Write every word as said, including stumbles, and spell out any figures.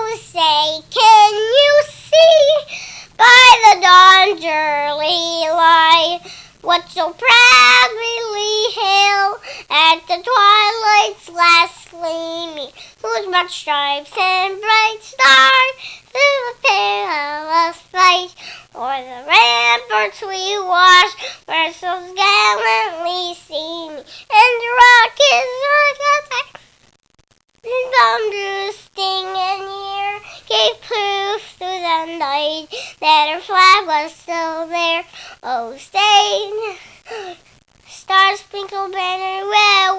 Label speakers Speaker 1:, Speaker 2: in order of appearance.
Speaker 1: Oh, say, can you see by the dawn's early light what so proudly hailed at the twilight's last gleaming, whose broad stripes and bright stars through the perilous fight o'er the ramparts we watched were so gallantly seen, and the rockets like and thunderous sting and ear gave proof through the night that her flag was still there. Oh, stay, star-sprinkled banner, where